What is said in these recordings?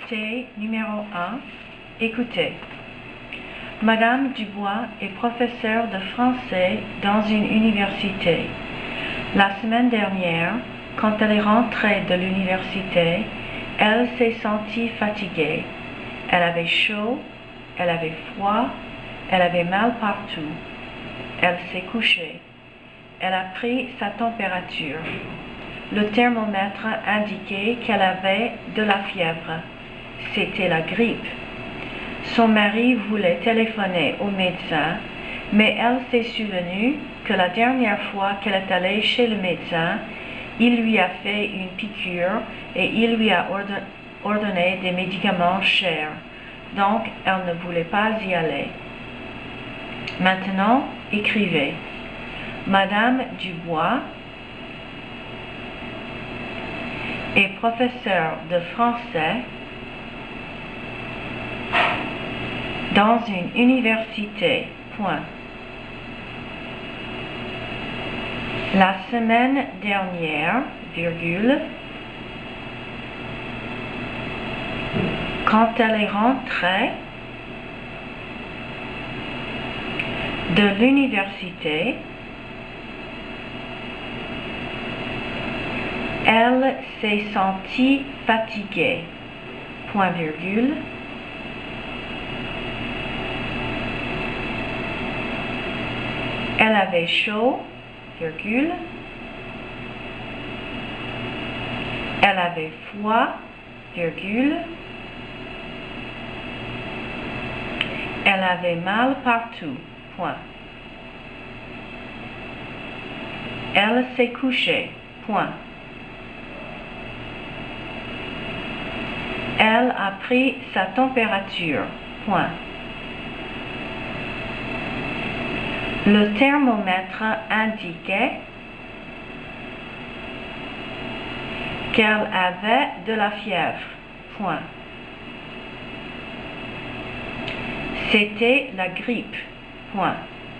Activité numéro 1. Écoutez. Madame Dubois est professeure de français dans une université. La semaine dernière, quand elle est rentrée de l'université, elle s'est sentie fatiguée. Elle avait chaud, elle avait froid, elle avait mal partout. Elle s'est couchée. Elle a pris sa température. Le thermomètre indiquait qu'elle avait de la fièvre. C'était la grippe. Son mari voulait téléphoner au médecin, mais elle s'est souvenue que la dernière fois qu'elle est allée chez le médecin, il lui a fait une piqûre et il lui a ordonné des médicaments chers. Donc, elle ne voulait pas y aller. Maintenant, écrivez. Madame Dubois est professeure de français dans une université. Point. La semaine dernière, virgule, quand elle est rentrée de l'université, elle s'est sentie fatiguée. Point virgule. Elle avait chaud, virgule. Elle avait froid, virgule. Elle avait mal partout, point. Elle s'est couchée, point. Elle a pris sa température, point. Le thermomètre indiquait qu'elle avait de la fièvre, point. C'était la grippe, point.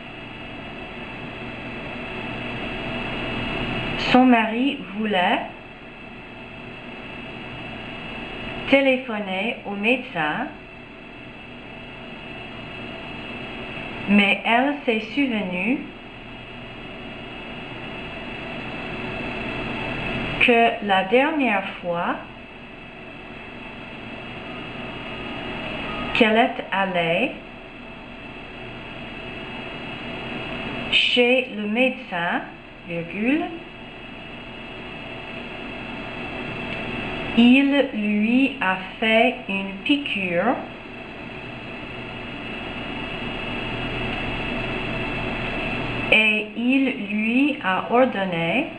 Son mari voulait téléphoner au médecin, mais elle s'est souvenue que la dernière fois qu'elle est allée chez le médecin, virgule, il lui a fait une piqûre et il lui a ordonné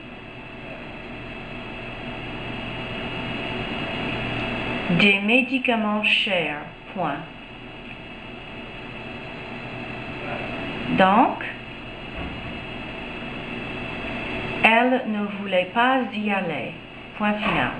des médicaments chers, point. Donc, elle ne voulait pas y aller, point final.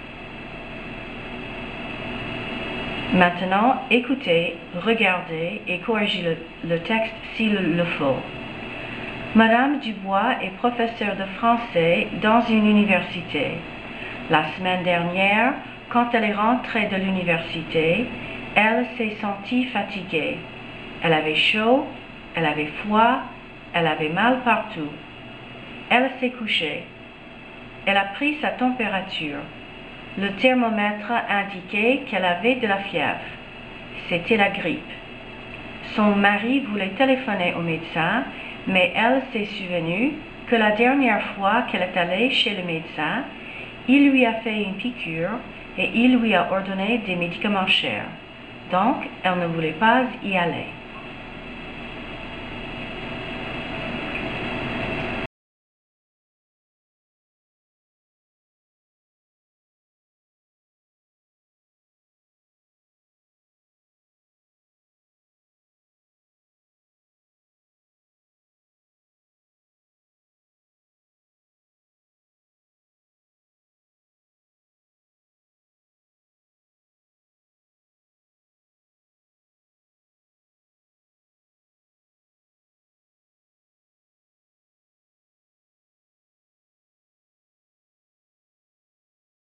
Maintenant, écoutez, regardez et corrigez le texte s'il le faut. Madame Dubois est professeure de français dans une université. La semaine dernière, quand elle est rentrée de l'université, elle s'est sentie fatiguée. Elle avait chaud, elle avait froid, elle avait mal partout. Elle s'est couchée. Elle a pris sa température. Le thermomètre indiquait qu'elle avait de la fièvre. C'était la grippe. Son mari voulait téléphoner au médecin, mais elle s'est souvenue que la dernière fois qu'elle est allée chez le médecin, il lui a fait une piqûre et il lui a ordonné des médicaments chers. Donc, elle ne voulait pas y aller.